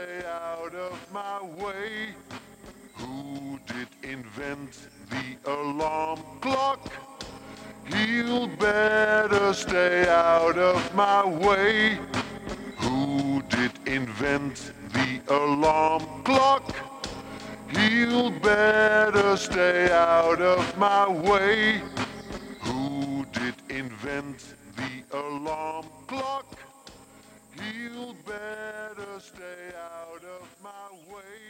stay out of my way. Who did invent the alarm clock? He'll better stay out of my way. Who did invent the alarm clock? He'll better stay out of my way. Who did invent the alarm clock? He'll better stay out of my way.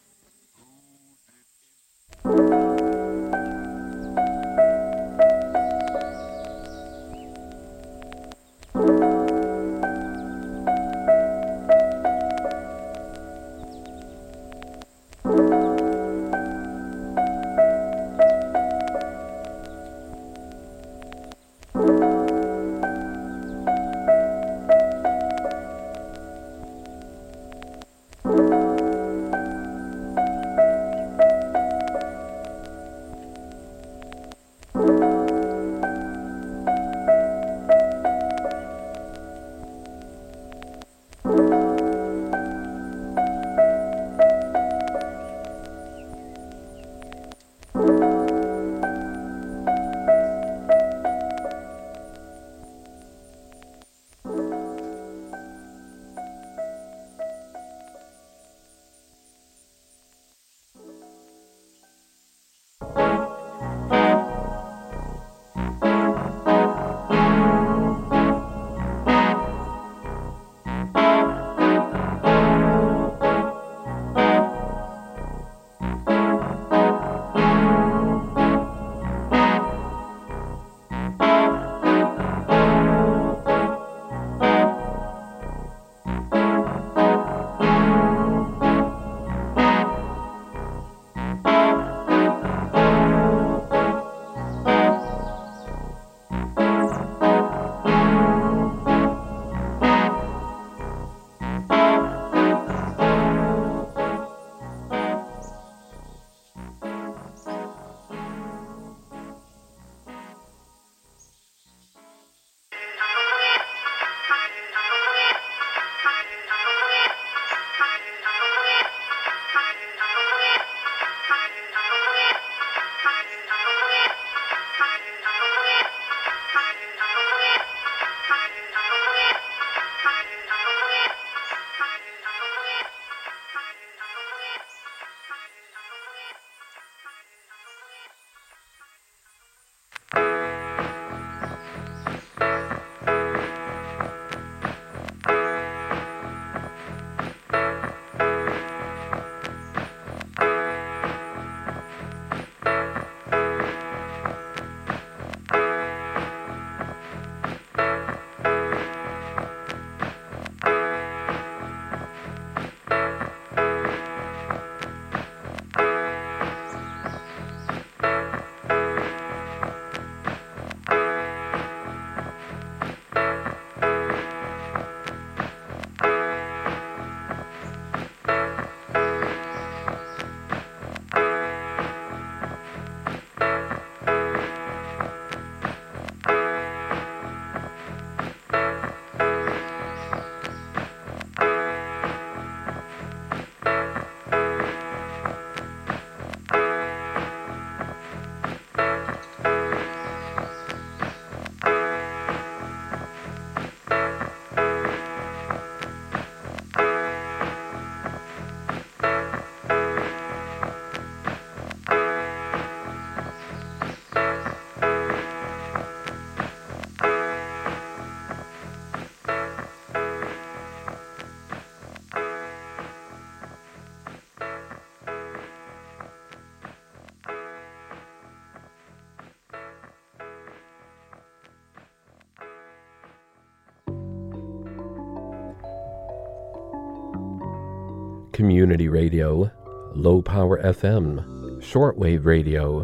Community radio, low power FM, shortwave radio.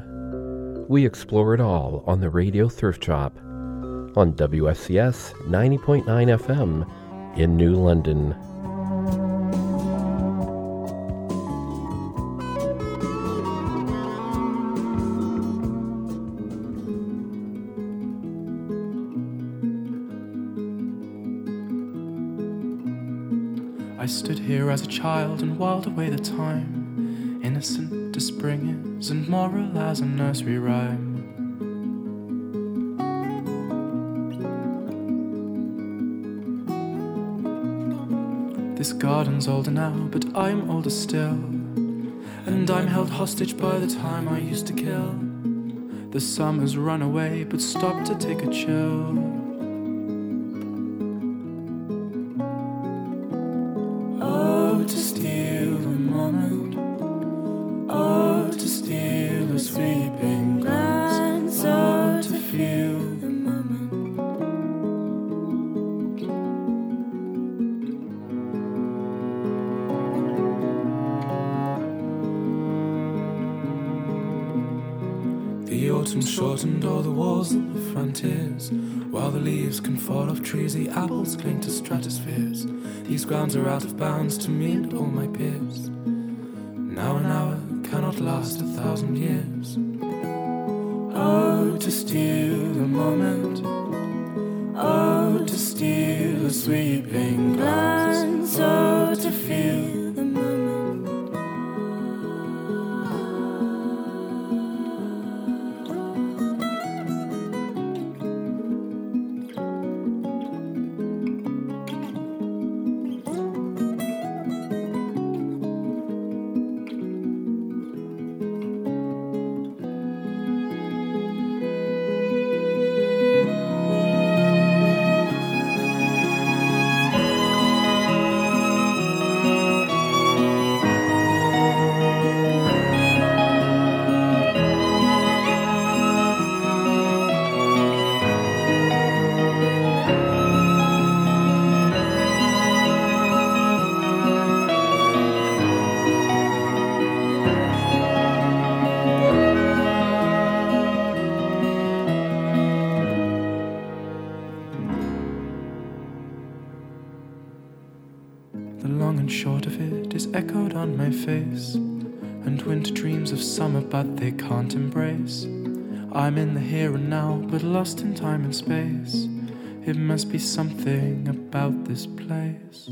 We explore it all on the Radio Thrift Shop on WSCS 90.9 FM in New London. I I stood here as a child and whiled away the time, innocent as spring is and moral as a nursery rhyme. This garden's older now, but I'm older still, and I'm held hostage by the time I used to kill. The summer's run away, but stopped to take a chill. Oh, to steal a moment. Oh, to steal a sweeping glance. Oh, to feel the moment. The autumn shortened all the walls and the frontiers. While the leaves can fall off trees, the apples cling to stratospheres. These grounds are out of bounds to me and all my peers. Now an hour cannot last 1,000 years. Oh, to steal a moment. Oh, to steal a sweeping glance. Oh, to feel the moment. Echoed on my face, and winter dreams of summer, but they can't embrace. I'm in the here and now, but lost in time and space. It must be something about this place.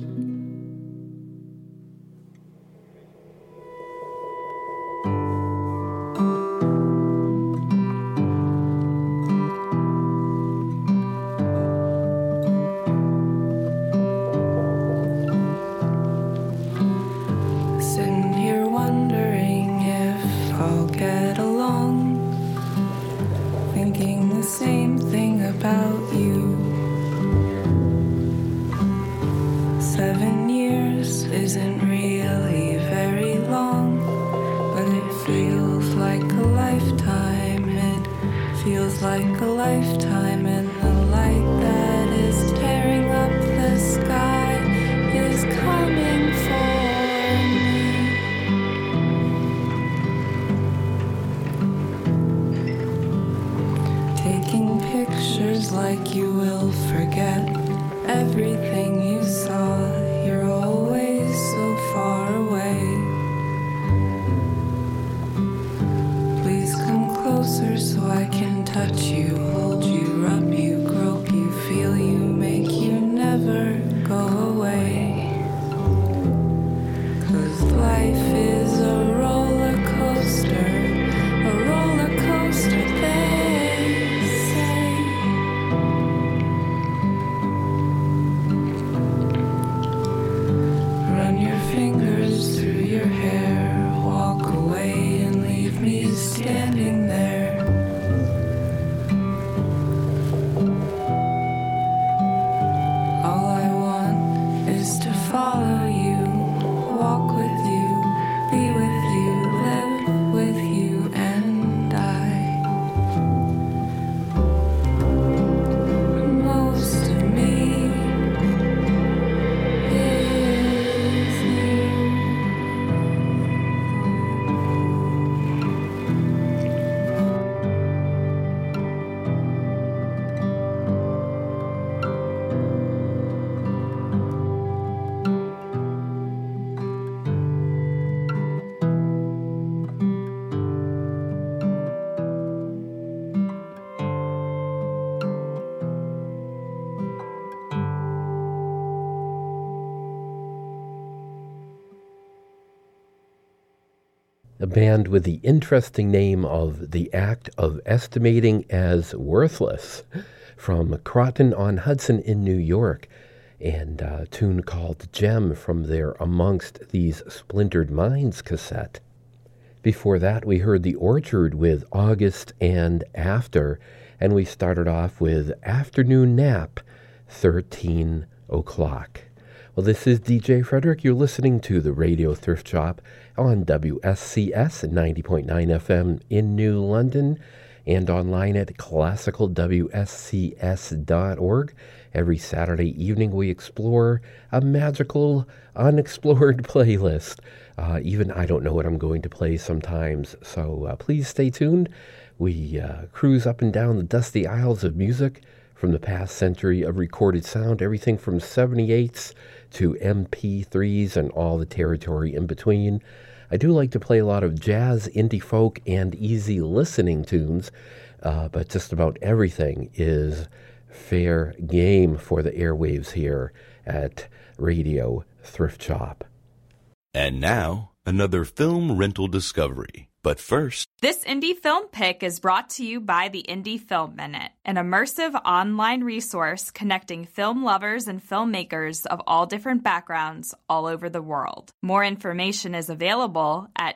a band with the interesting name of The Act of Estimating as Worthless, from Croton-on-Hudson in New York, and a tune called Gem from their Amongst These Splintered Minds cassette. Before that, we heard The Orchard with August and After, and we started off with Afternoon Nap, 13 o'clock. Well, this is DJ Frederick. You're listening to the Radio Thrift Shop on WSCS 90.9 FM in New London and online at classicalwscs.org. Every Saturday evening we explore a magical, unexplored playlist. Even I don't know what I'm going to play sometimes, so please stay tuned. We cruise up and down the dusty aisles of music from the past century of recorded sound, everything from 78s to MP3s and all the territory in between. I do like to play a lot of jazz, indie folk, and easy listening tunes, but just about everything is fair game for the airwaves here at Radio Thrift Shop. And now, another film rental discovery. But first, this Indie Film Pick is brought to you by the Indie Film Minute, an immersive online resource connecting film lovers and filmmakers of all different backgrounds all over the world. More information is available at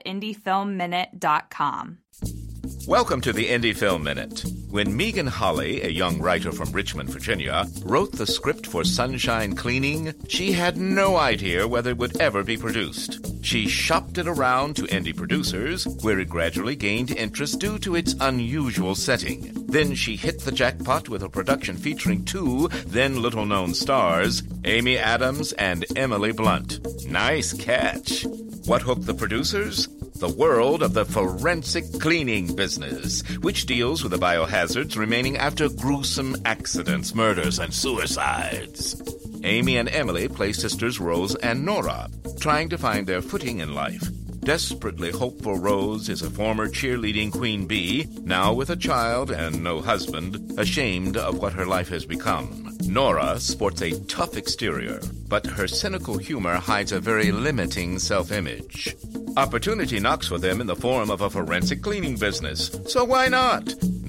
indiefilmminute.com. Welcome to the Indie Film Minute. When Megan Holley, a young writer from Richmond, Virginia, wrote the script for Sunshine Cleaning, she had no idea whether it would ever be produced. She shopped it around to indie producers, where it gradually gained interest due to its unusual setting. Then she hit the jackpot with a production featuring two then little-known stars, Amy Adams and Emily Blunt. Nice catch. What hooked the producers? The world of the forensic cleaning business, which deals with the biohazards remaining after gruesome accidents, murders, and suicides. Amy and Emily play sisters Rose and Nora, trying to find their footing in life. Desperately hopeful Rose is a former cheerleading queen bee, now with a child and no husband, ashamed of what her life has become. Nora sports a tough exterior, but her cynical humor hides a very limiting self-image. Opportunity knocks for them in the form of a forensic cleaning business, so why not?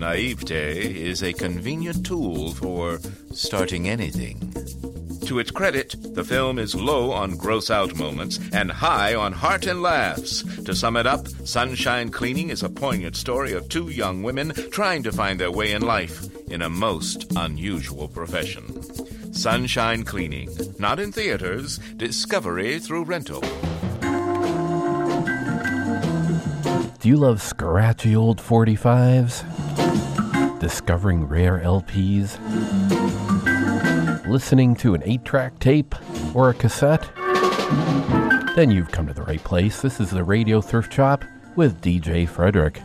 Naivete is a convenient tool for starting anything. To its credit, the film is low on gross-out moments and high on heart and laughs. To sum it up, Sunshine Cleaning is a poignant story of two young women trying to find their way in life in a most unusual profession. Sunshine Cleaning, not in theaters, discovery through rental. Do you love scratchy old 45s? Discovering rare LPs? Listening to an 8-track tape or a cassette? Then you've come to the right place. This is the Radio Thrift Shop with DJ Frederick.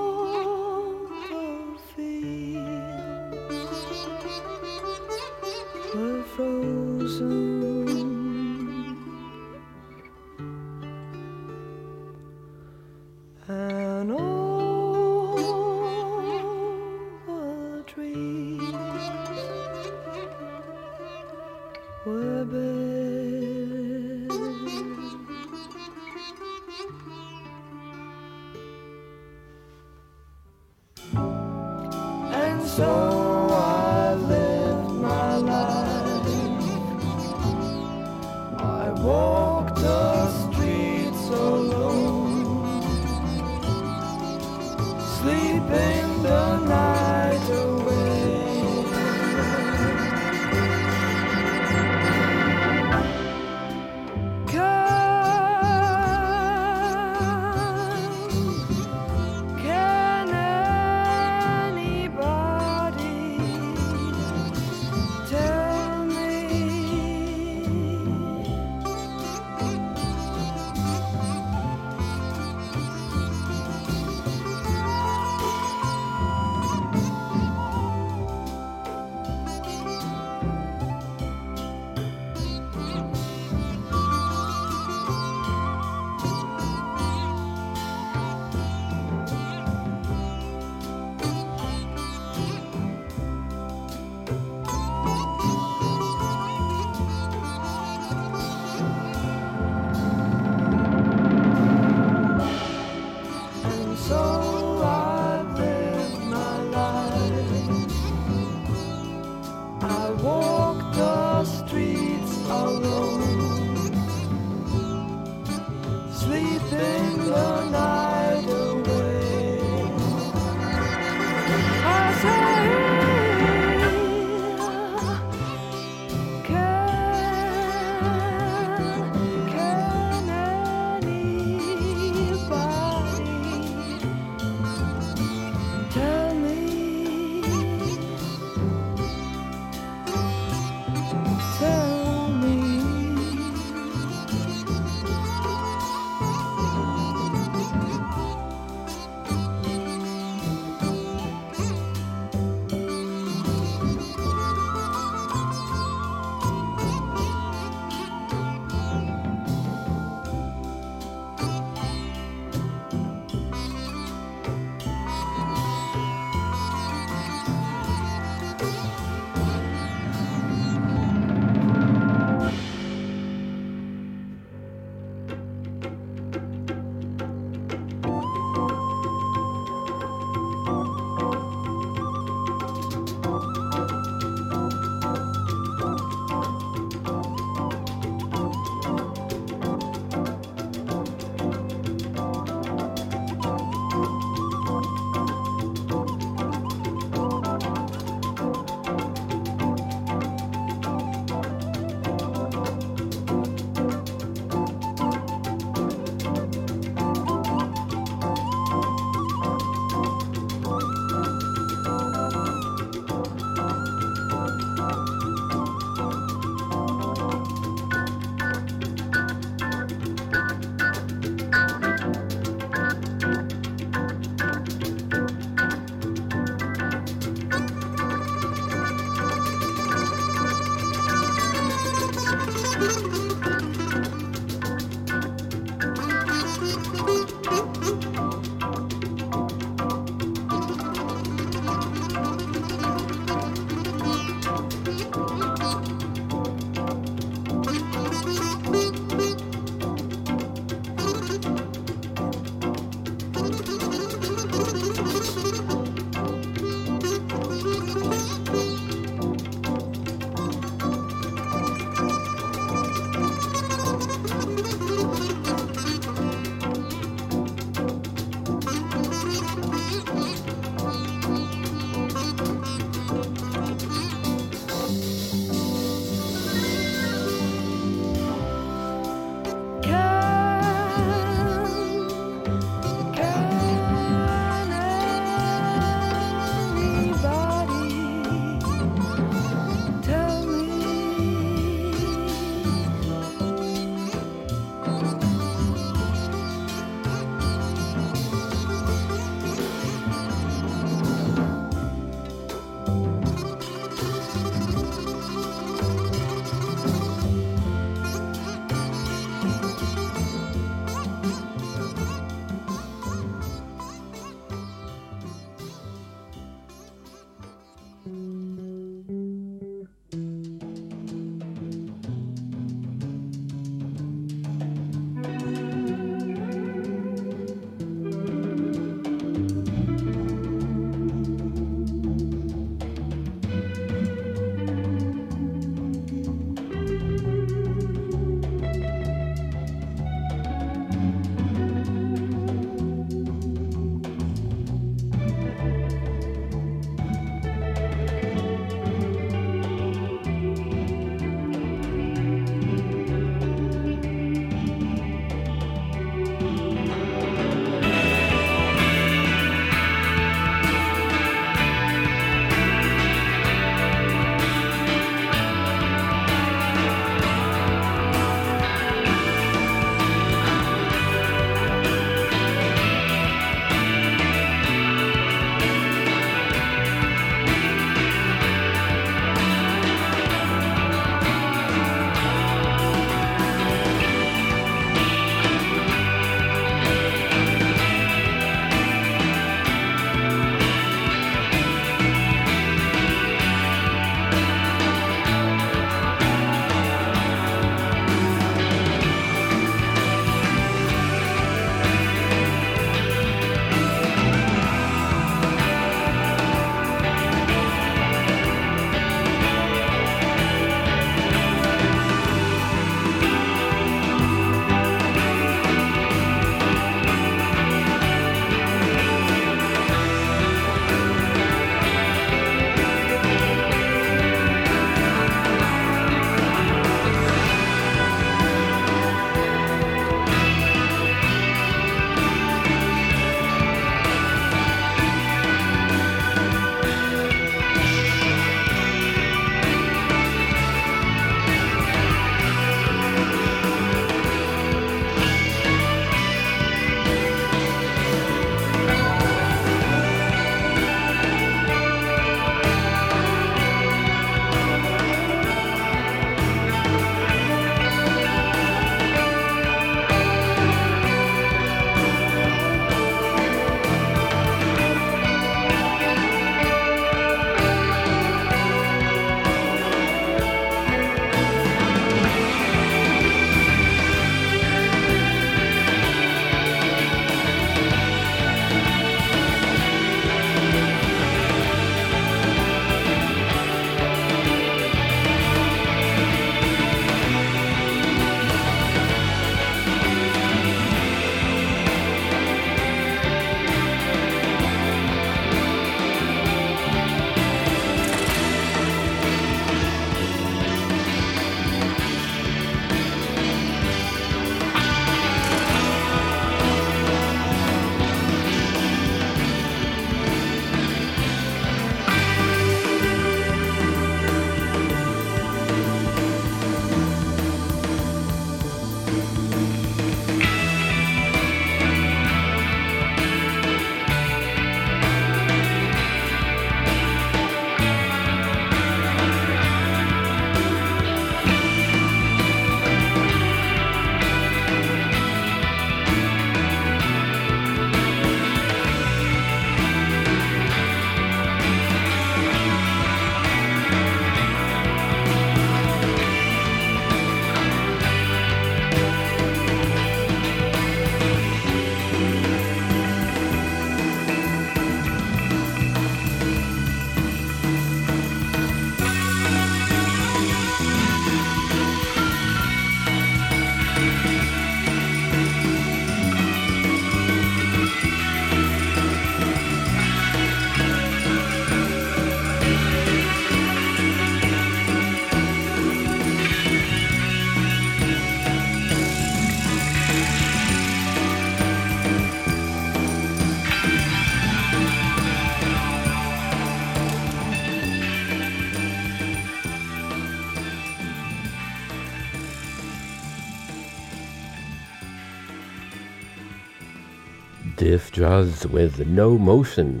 Diff Juz with No Motion.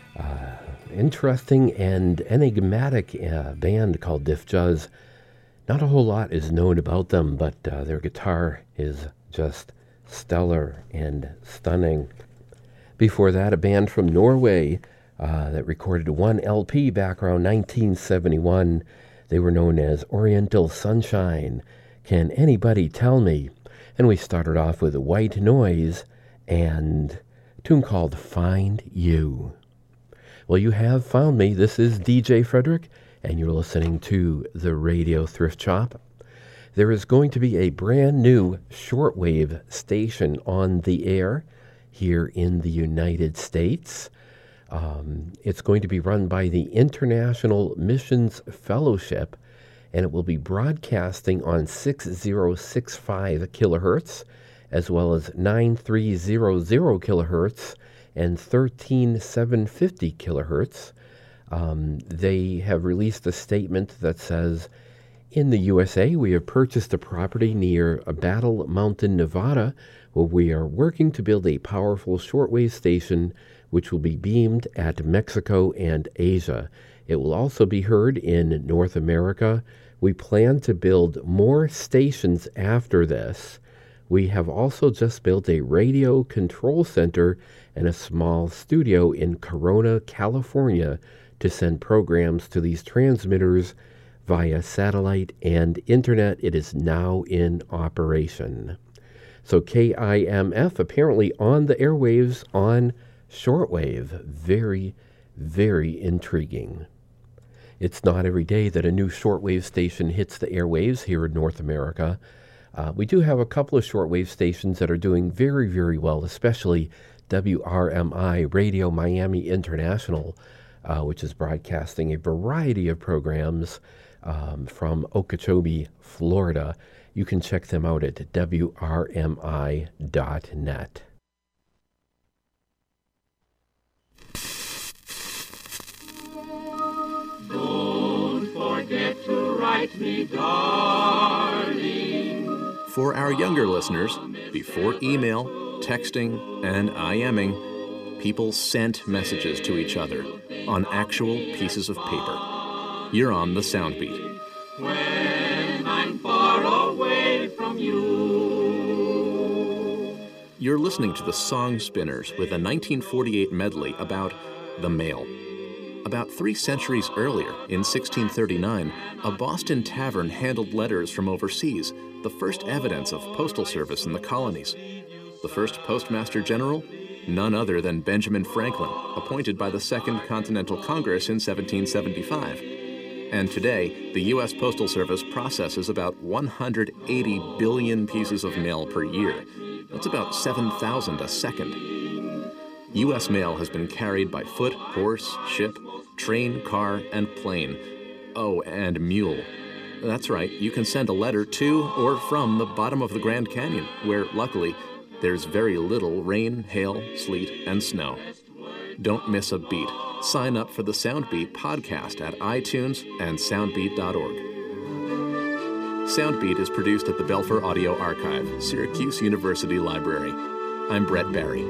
Interesting and enigmatic band called Diff Juz. Not a whole lot is known about them, but their guitar is just stellar and stunning. Before that, a band from Norway that recorded one LP back around 1971. They were known as Oriental Sunshine. Can Anybody Tell Me? And we started off with White Noise and a tune called Find You. Well, you have found me. This is DJ Frederick, and you're listening to the Radio Thrift Shop. There is going to be a brand new shortwave station on the air here in the United States. It's going to be run by the International Missions Fellowship, and it will be broadcasting on 6065 kilohertz, as well as 9300 kilohertz and 13750 kilohertz. They have released a statement that says, in the USA, we have purchased a property near Battle Mountain, Nevada, where we are working to build a powerful shortwave station which will be beamed at Mexico and Asia. It will also be heard in North America. We plan to build more stations after this. We have also just built a radio control center and a small studio in Corona, California, to send programs to these transmitters via satellite and internet. It is now in operation. So KIMF apparently on the airwaves on shortwave. Very, very intriguing. It's not every day that a new shortwave station hits the airwaves here in North America. We do have a couple of shortwave stations that are doing very, very well, especially WRMI Radio Miami International, which is broadcasting a variety of programs from Okeechobee, Florida. You can check them out at WRMI.net. Don't forget to write me, darling. For our younger listeners, before email, texting, and IMing, people sent messages to each other on actual pieces of paper. You're on the Soundbeat. When I'm far away from you. You're listening to the Song Spinners with a 1948 medley about the mail. About 3 centuries earlier, in 1639, a Boston tavern handled letters from overseas, the first evidence of postal service in the colonies. The first Postmaster General? None other than Benjamin Franklin, appointed by the Second Continental Congress in 1775. And today, the U.S. Postal Service processes about 180 billion pieces of mail per year. That's about 7,000 a second. U.S. mail has been carried by foot, horse, ship, train, car, and plane. Oh, and mule. That's right, you can send a letter to or from the bottom of the Grand Canyon, where, luckily, there's very little rain, hail, sleet, and snow. Don't miss a beat. Sign up for the Soundbeat podcast at iTunes and soundbeat.org. Soundbeat is produced at the Belfer Audio Archive, Syracuse University Library. I'm Brett Barry.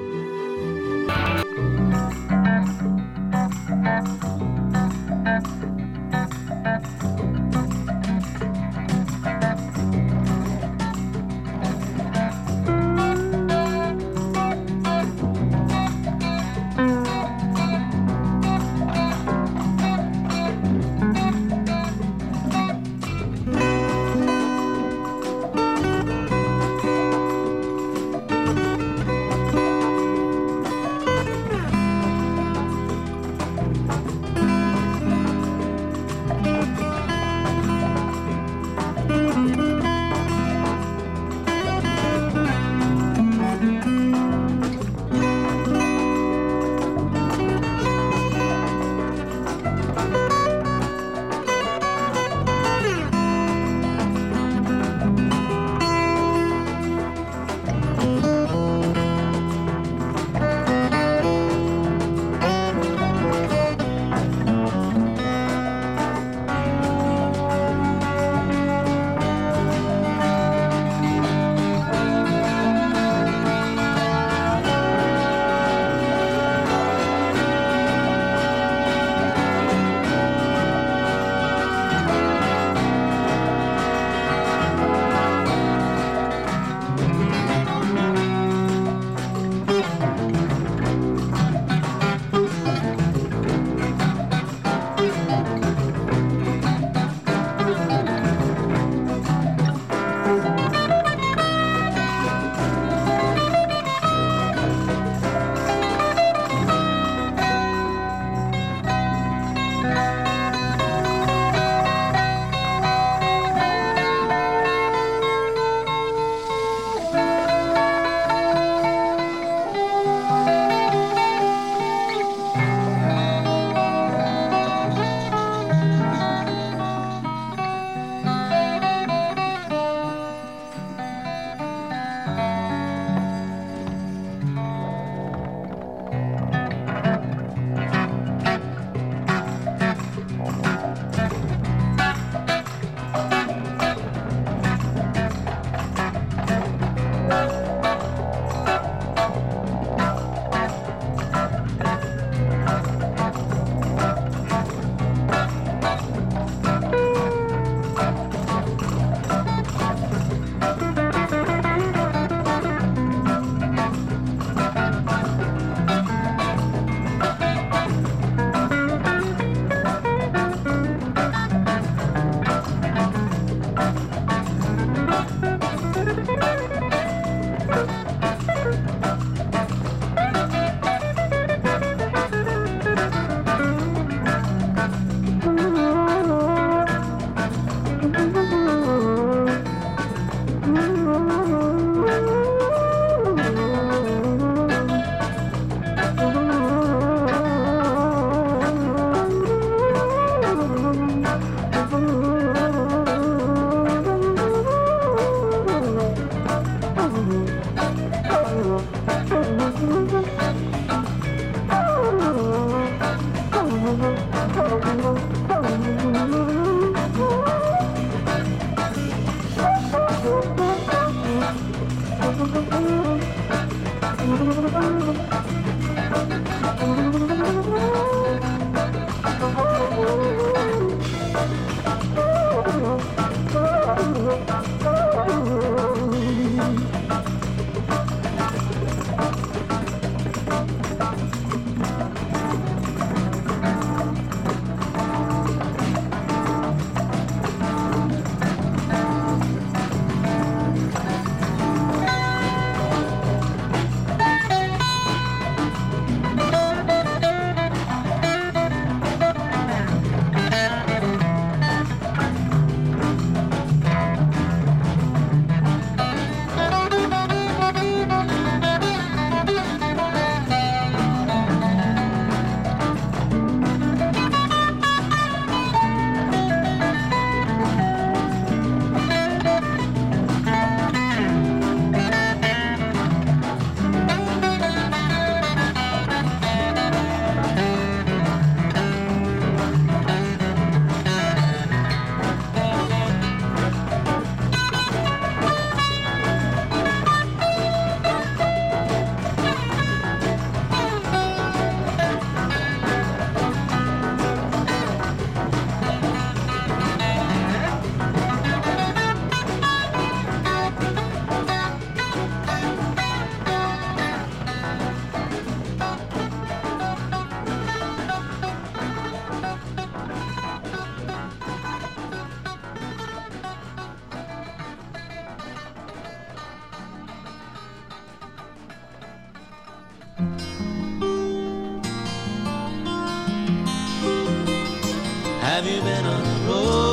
Have you been on the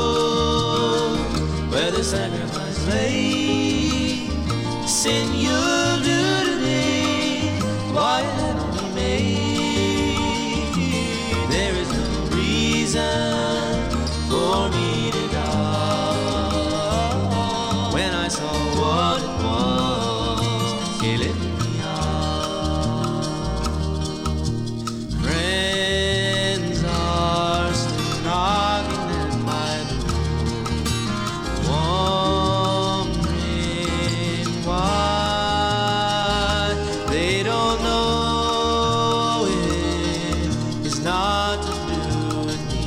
road where the sacrifice lay? Sin you'll do today, why haven't we made? There is no reason for me to die. When I saw what it was, it lit me up. Friends are still knocking at my door, wondering why they don't know it is not to do with me.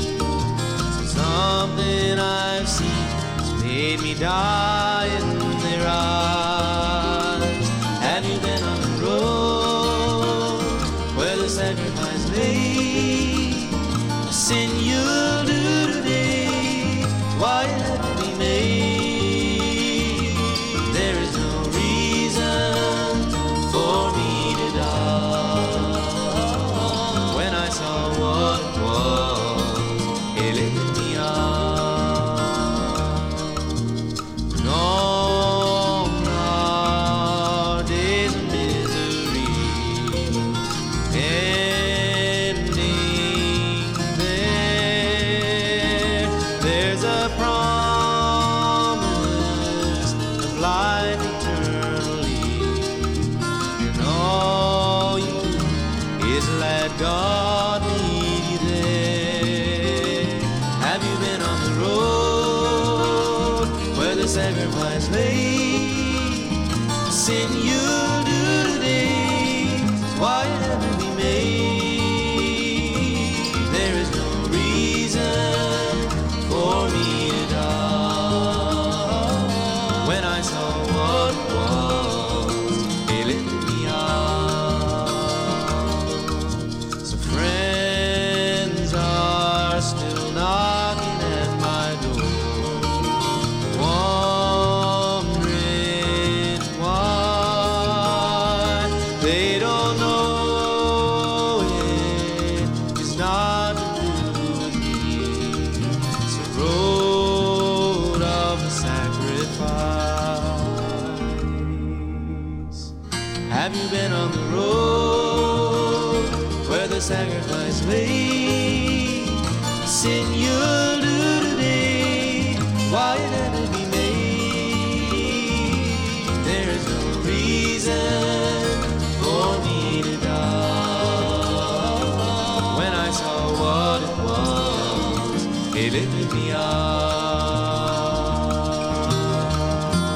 Something I've seen has made me die in their eyes. Have you been on the road where the sacrifice lay? The sin you'll do today, why haven't we made? There is no reason for me to die. When I saw what it was, it lit me up. Gone are days of misery, ending there. There's a promise of life eternally, and all you do is let God lead you there. Have you been on the road where the sacrifice lay? The sin you'll do today, why haven't we made? There is no reason for me to die. When I saw what it was, it lit me up. So friends are still knocking at my door, wondering why they don't know it is not to do with me. It's a road of sacrifice. Have you been on the road where the sacrifice lay? Sin you'll do today, why haven't we made? There is no reason for me to die. When I saw what it was, it lifted me up.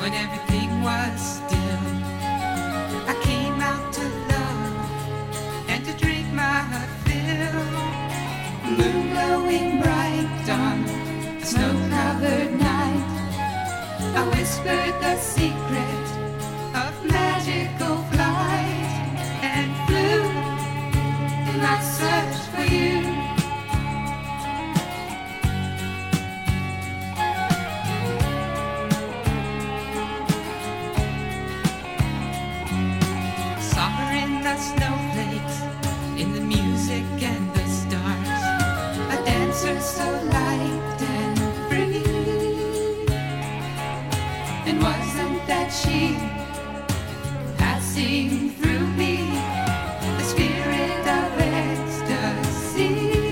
when everything was still. I came out to love and to drink my fill. Moon glowing bright on a snow-covered night, I whispered the secret of magical flight and flew in my search for you. Saw her in the snowflakes, in the music and the stars, a dancer so light and free. And wasn't that she passing through me, the spirit of ecstasy?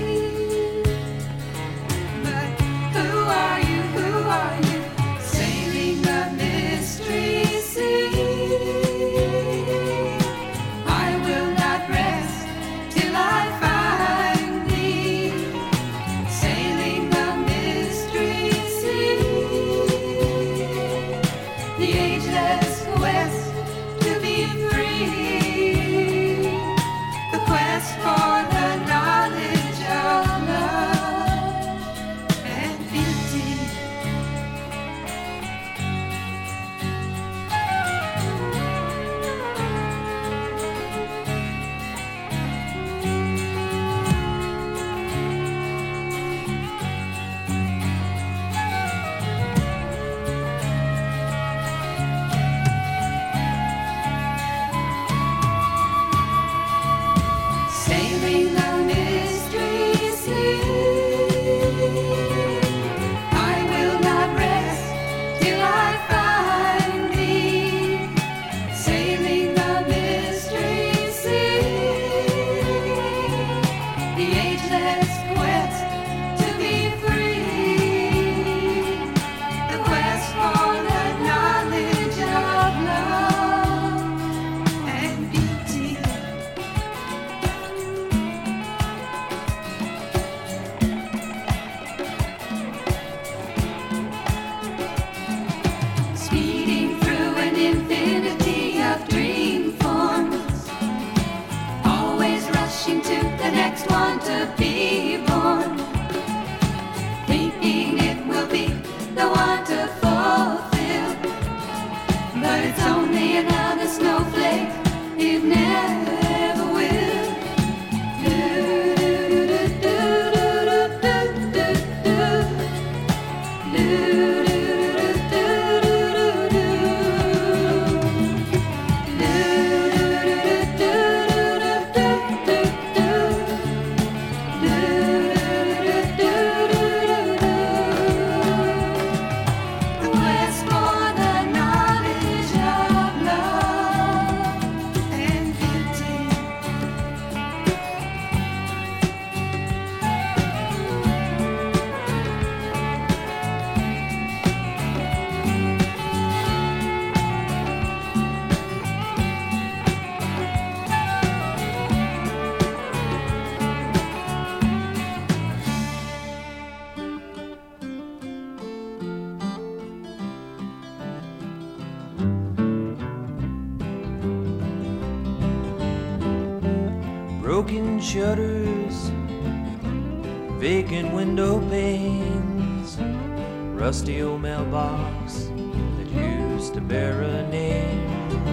But who are you, sailing the mystery sea? I will not rest till I find thee, sailing the mystery sea. The ageless quest to be free, the quest for the knowledge of love and beauty. Sailing the mystery sea, I will not rest till I find thee, sailing the mystery sea. The ageless quest to be free, the quest for the knowledge of love and beauty. Speeding through an infinity of dream forms, always rushing to the next one to be born, thinking it will be the one to fulfill. But it's only another snowflake, it never will. The quest for the knowledge of love and beauty. Broken shutters, vacant window panes, rusty old mailbox that used to bear a name.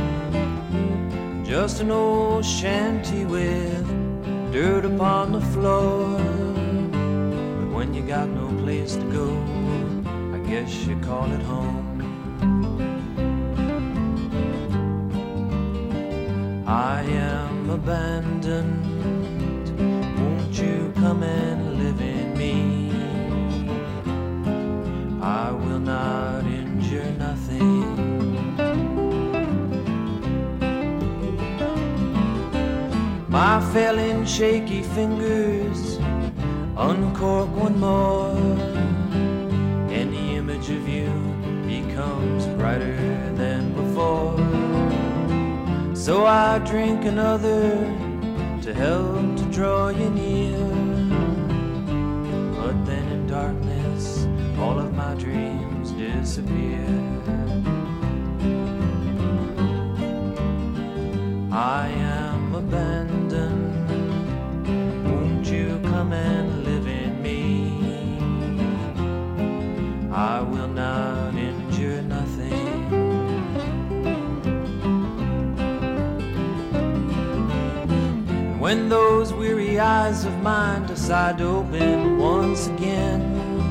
Just an old shanty with dirt upon the floor. But when you got no place to go, I guess you call it home. I am abandoned, won't you come and live in me? I will not injure nothing. My failing shaky fingers uncork one more, and the image of you becomes brighter than before. So I drink another to help to draw you near. But then in darkness all of my dreams disappear. I will not injure nothing. And when those weary eyes of mine decide to open once again,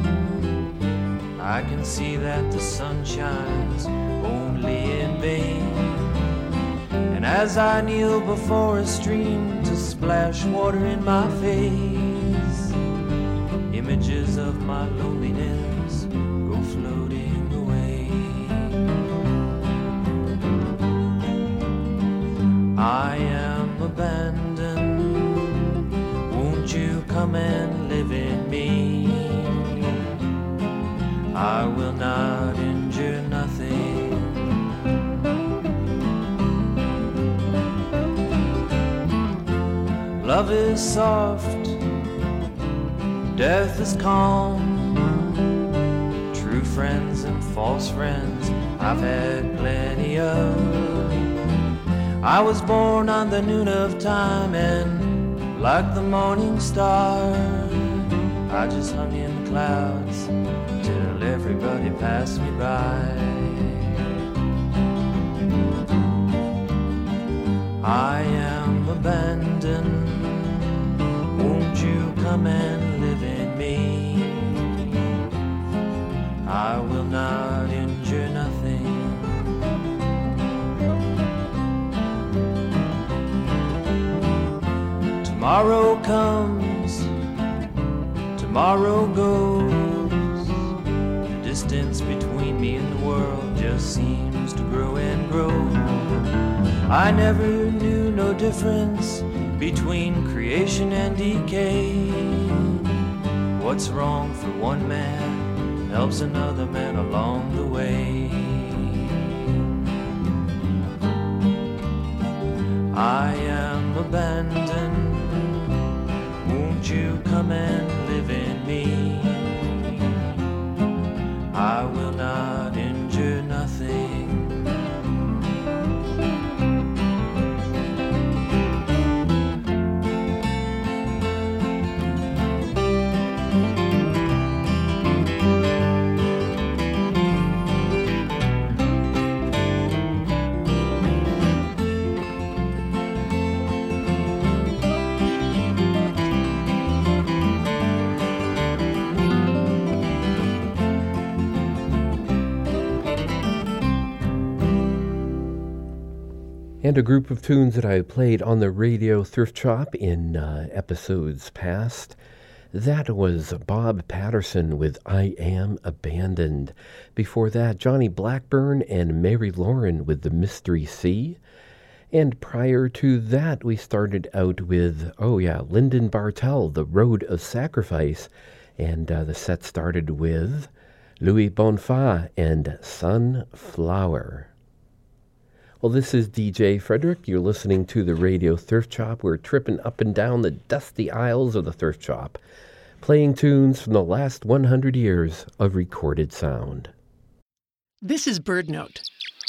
I can see that the sun shines only in vain. And as I kneel before a stream to splash water in my face, images of my loneliness go floating away. I am abandoned, won't you come and live in me? I will not injure nothing. Love is soft, death is calm. True friends and false friends I've had plenty of. I was born on the noon of time, and like the morning star, I just hung in the clouds till everybody passed me by. I am abandoned, won't you come and live in me? I will not injure nothing. Tomorrow comes, tomorrow goes. The distance between me and the world just seems to grow and grow. I never knew no difference between creation and decay. What's wrong for one man helps another man along the way. I am abandoned, won't you come and live in me? I will not injure nothing. And a group of tunes that I played on the Radio Thrift Shop in episodes past. That was Bob Patterson with I Am Abandoned. Before that, Johnny Blackburn and Mary Lauren with The Mystery Sea. And prior to that, we started out with, Lyndon Bartell, The Road of Sacrifice. And the set started with Louis Bonfa and Sunflower. Well, this is DJ Frederick. You're listening to the Radio Thrift Shop. We're tripping up and down the dusty aisles of the thrift shop, playing tunes from the last 100 years of recorded sound. This is Bird Note.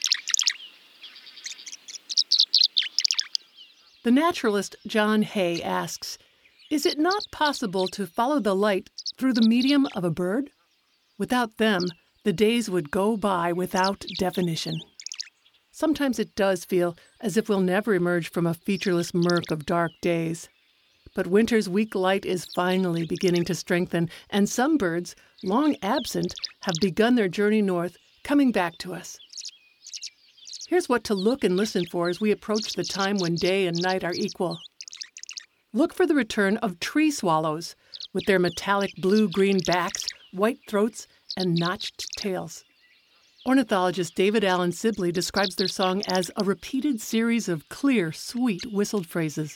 The naturalist John Hay asks, is it not possible to follow the light through the medium of a bird? Without them, the days would go by without definition. Sometimes it does feel as if we'll never emerge from a featureless murk of dark days. But winter's weak light is finally beginning to strengthen, and some birds, long absent, have begun their journey north, coming back to us. Here's what to look and listen for as we approach the time when day and night are equal. Look for the return of tree swallows, with their metallic blue-green backs, white throats, and notched tails. Ornithologist David Allen Sibley describes their song as a repeated series of clear, sweet whistled phrases.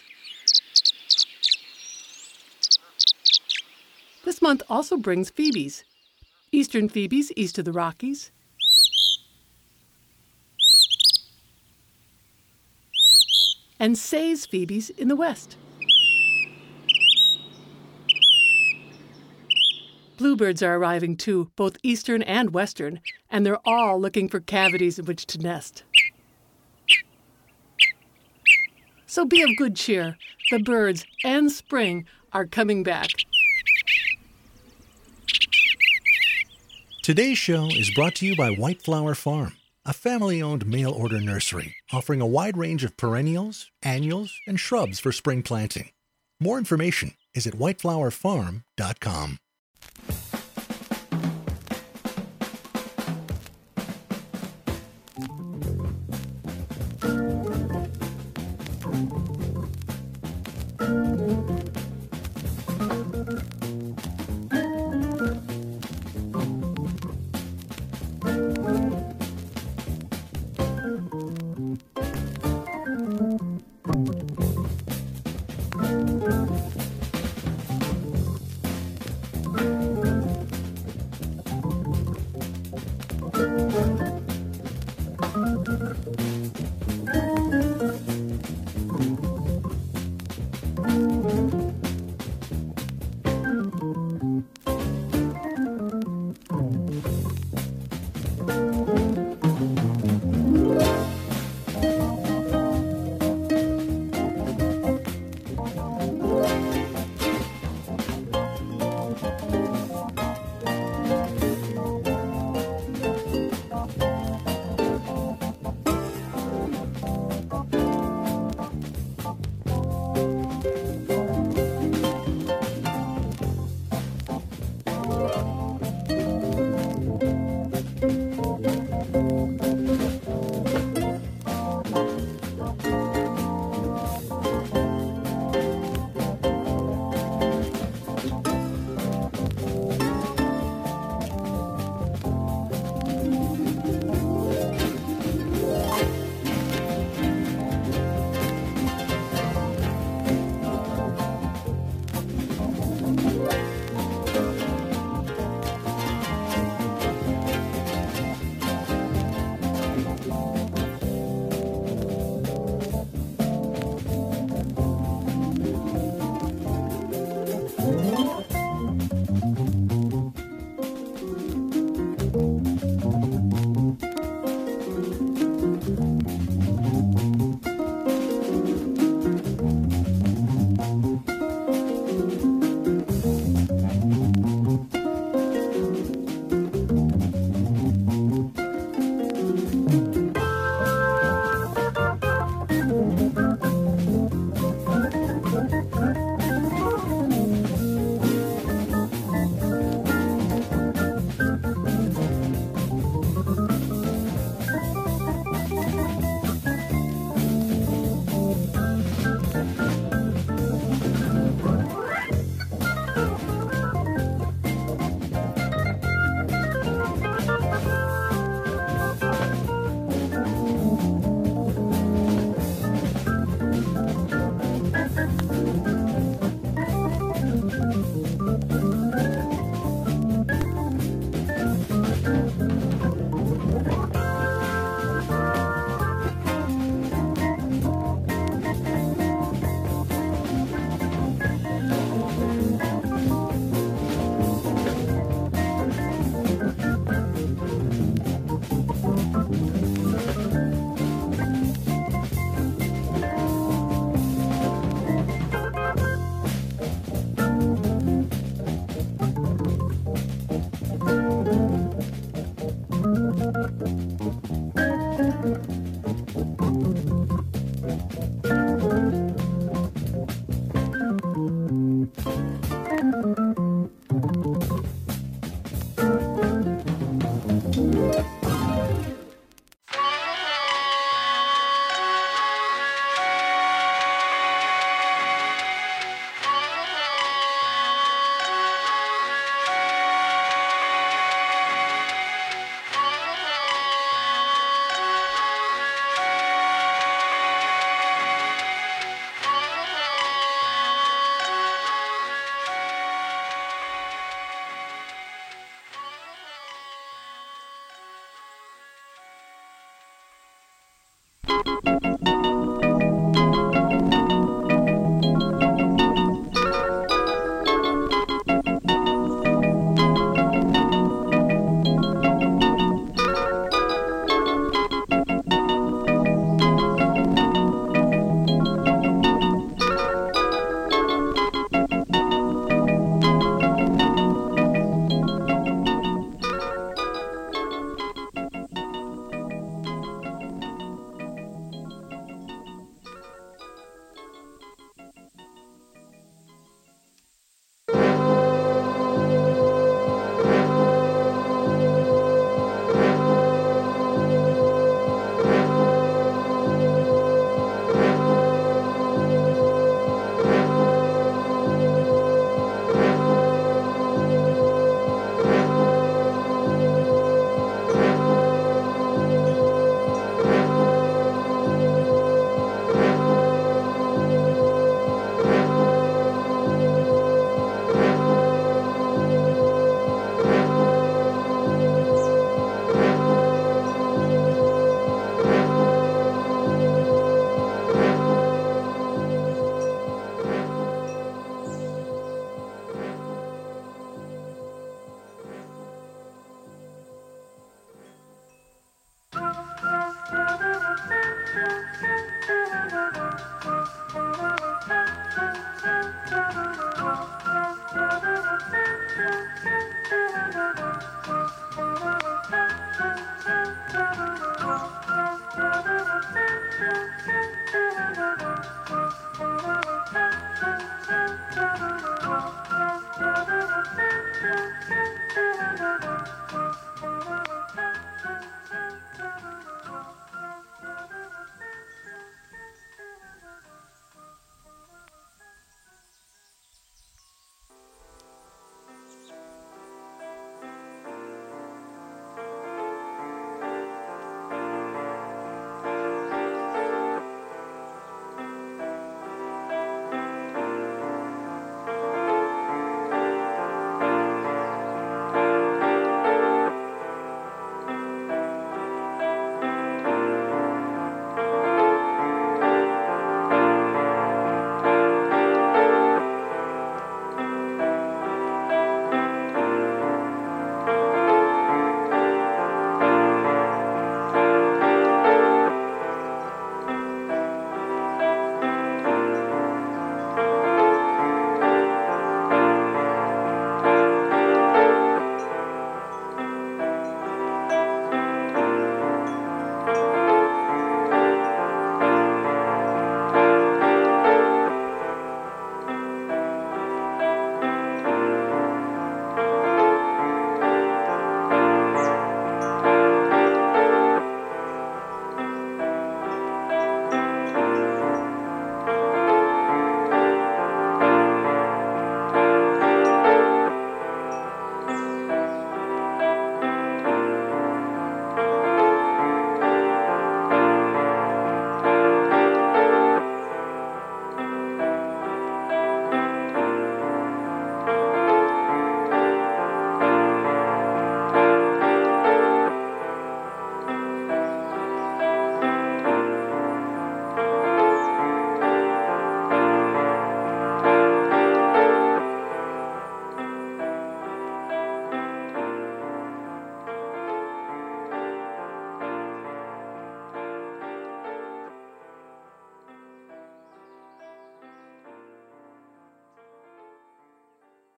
This month also brings phoebes. Eastern phoebes east of the Rockies, and Say's phoebes in the west. Bluebirds are arriving too, both eastern and western, and they're all looking for cavities in which to nest. So be of good cheer. The birds and spring are coming back. Today's show is brought to you by White Flower Farm, a family-owned mail-order nursery offering a wide range of perennials, annuals, and shrubs for spring planting. More information is at whiteflowerfarm.com.